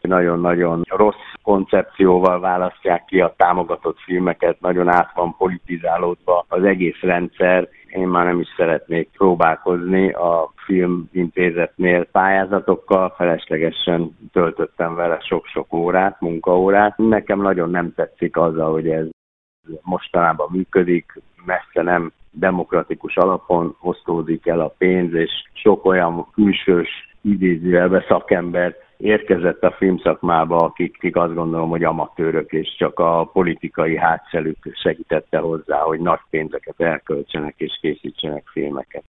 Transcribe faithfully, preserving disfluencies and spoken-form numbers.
nagyon-nagyon rossz koncepcióval választják ki a támogatott filmeket, nagyon át van politizálódva az egész rendszer. Én már nem is szeretnék próbálkozni a filmintézetnél pályázatokkal, feleslegesen töltöttem vele sok-sok órát, munkaórát. Nekem nagyon nem tetszik az, hogy ez mostanában működik, messze nem demokratikus alapon osztódik el a pénz, és sok olyan külsős idézőjelbe szakember érkezett a filmszakmába, akik, akik azt gondolom, hogy amatőrök, és csak a politikai hátszelük segítette hozzá, hogy nagy pénzeket elköltsenek és készítsenek filmeket.